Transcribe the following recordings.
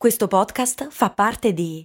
Questo podcast fa parte di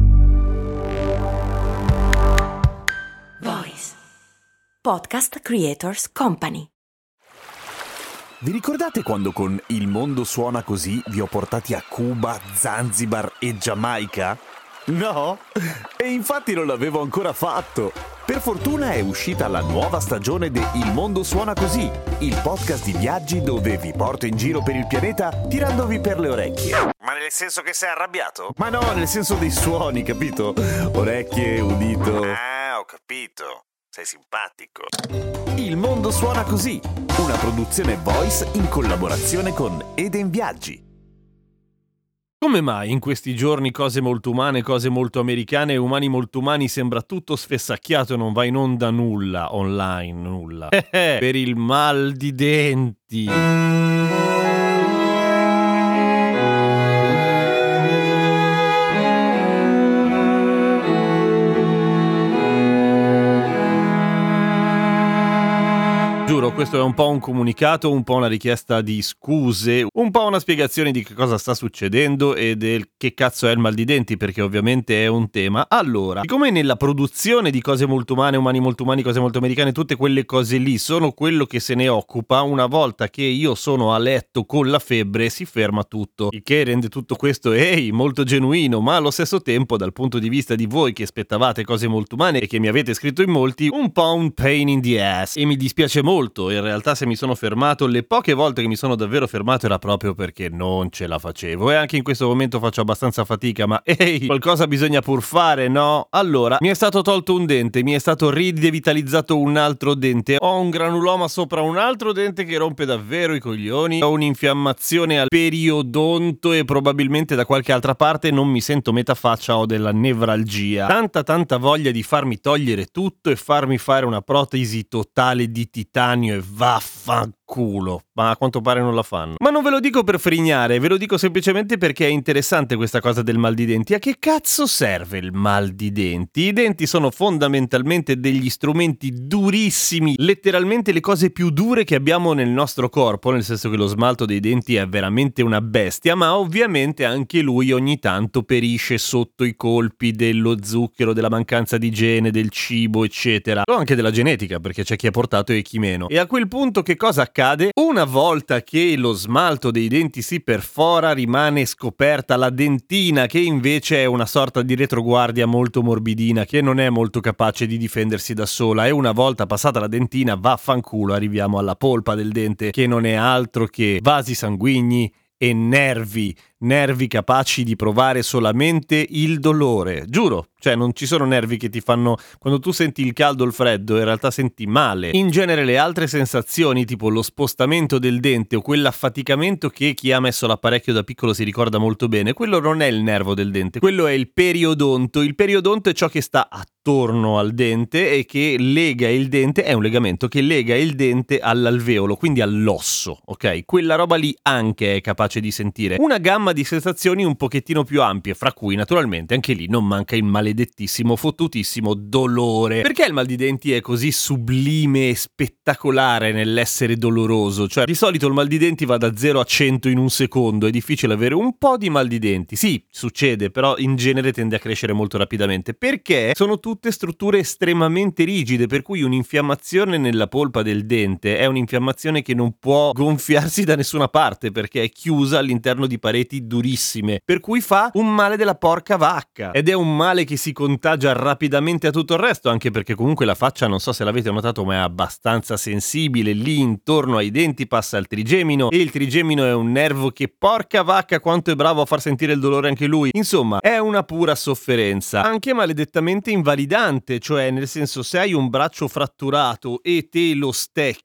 Voice Podcast Creators Company. Vi ricordate quando con Il mondo suona così vi ho portati a Cuba, Zanzibar e Giamaica? No? E infatti non l'avevo ancora fatto. Per fortuna è uscita la nuova stagione di Il mondo suona così, il podcast di viaggi dove vi porto in giro per il pianeta tirandovi per le orecchie. Ma nel senso che sei arrabbiato? Ma no, nel senso dei suoni, capito? Orecchie, udito. Ah, ho capito. Sei simpatico. Il mondo suona così, una produzione Voice in collaborazione con Eden Viaggi. Come mai in questi giorni cose molto umane, cose molto americane e umani molto umani sembra tutto sfessacchiato e non va in onda nulla, online nulla? Per il mal di denti. Giuro, questo è un po' un comunicato, un po' una richiesta di scuse, un po' una spiegazione di che cosa sta succedendo e del che cazzo è il mal di denti, perché ovviamente è un tema. Allora, siccome nella produzione di cose molto umane, umani molto umani, cose molto americane, tutte quelle cose lì sono quello che se ne occupa, una volta che io sono a letto con la febbre si ferma tutto, il che rende tutto questo, molto genuino, ma allo stesso tempo dal punto di vista di voi che aspettavate cose molto umane e che mi avete scritto in molti, un po' un pain in the ass. E mi dispiace molto. In realtà se mi sono fermato, le poche volte che mi sono davvero fermato era proprio perché non ce la facevo, e anche in questo momento faccio abbastanza fatica, ma qualcosa bisogna pur fare, no? Allora, mi è stato tolto un dente, mi è stato ridevitalizzato un altro dente, ho un granuloma sopra un altro dente che rompe davvero i coglioni, ho un'infiammazione al periodonto e probabilmente da qualche altra parte non mi sento metà faccia, ho della nevralgia, tanta voglia di farmi togliere tutto e farmi fare una protesi totale di titanio e vaffanculo, ma a quanto pare non la fanno. Ma non ve lo dico per frignare, ve lo dico semplicemente perché è interessante questa cosa del mal di denti. A che cazzo serve il mal di denti? I denti sono fondamentalmente degli strumenti durissimi, letteralmente le cose più dure che abbiamo nel nostro corpo, nel senso che lo smalto dei denti è veramente una bestia, ma ovviamente anche lui ogni tanto perisce sotto i colpi dello zucchero, della mancanza di igiene, del cibo, eccetera, o anche della genetica, perché c'è chi ha portato e chi meno. E a quel punto che cosa accade? Una volta che lo smalto dei denti si perfora, rimane scoperta la dentina, che invece è una sorta di retroguardia molto morbidina che non è molto capace di difendersi da sola, e una volta passata la dentina, vaffanculo, arriviamo alla polpa del dente, che non è altro che vasi sanguigni e nervi capaci di provare solamente il dolore. Giuro, cioè non ci sono nervi che ti fanno, quando tu senti il caldo o il freddo in realtà senti male. In genere le altre sensazioni, tipo lo spostamento del dente o quell'affaticamento che chi ha messo l'apparecchio da piccolo si ricorda molto bene, quello non è il nervo del dente, quello è il periodonto. Il periodonto è ciò che sta attorno al dente e che lega il dente, è un legamento che lega il dente all'alveolo, quindi all'osso, ok? Quella roba lì anche è capace di sentire una gamma di sensazioni un pochettino più ampie, fra cui naturalmente anche lì non manca il maledettissimo, fottutissimo dolore. Perché il mal di denti è così sublime e spettacolare nell'essere doloroso? Cioè, di solito il mal di denti va da 0 a 100 in un secondo, è difficile avere un po' di mal di denti. Sì, succede, però in genere tende a crescere molto rapidamente, perché sono tutte strutture estremamente rigide, per cui un'infiammazione nella polpa del dente è un'infiammazione che non può gonfiarsi da nessuna parte, perché è chiusa all'interno di pareti durissime, per cui fa un male della porca vacca, ed è un male che si contagia rapidamente a tutto il resto, anche perché comunque la faccia, non so se l'avete notato, ma è abbastanza sensibile. Lì intorno ai denti passa il trigemino, e il trigemino è un nervo che, porca vacca, quanto è bravo a far sentire il dolore anche lui. Insomma, è una pura sofferenza, anche maledettamente invalidante, cioè nel senso, se hai un braccio fratturato e te lo stecchi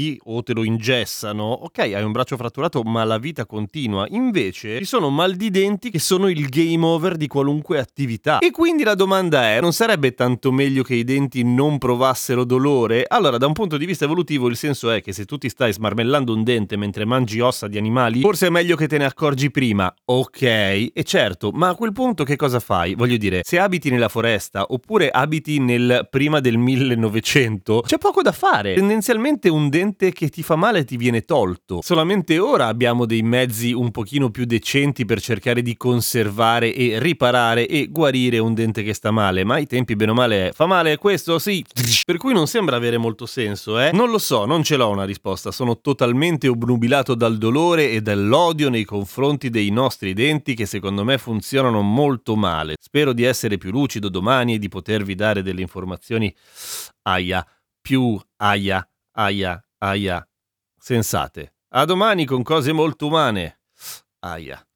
o te lo ingessano, ok, hai un braccio fratturato ma la vita continua. Invece ci sono mal di denti che sono il game over di qualunque attività, e quindi la domanda è: non sarebbe tanto meglio che i denti non provassero dolore? Allora, da un punto di vista evolutivo il senso è che se tu ti stai smarmellando un dente mentre mangi ossa di animali, forse è meglio che te ne accorgi prima, ok, e certo, ma a quel punto che cosa fai? Voglio dire, se abiti nella foresta oppure abiti nel prima del 1900, c'è poco da fare. Tendenzialmente un un dente che ti fa male ti viene tolto. Solamente ora abbiamo dei mezzi un pochino più decenti per cercare di conservare e riparare e guarire un dente che sta male, ma ai tempi bene o male fa male questo? Sì. Per cui non sembra avere molto senso, Non lo so, non ce l'ho una risposta, sono totalmente obnubilato dal dolore e dall'odio nei confronti dei nostri denti che secondo me funzionano molto male. Spero di essere più lucido domani e di potervi dare delle informazioni più sensate. A domani con cose molto umane. Aia.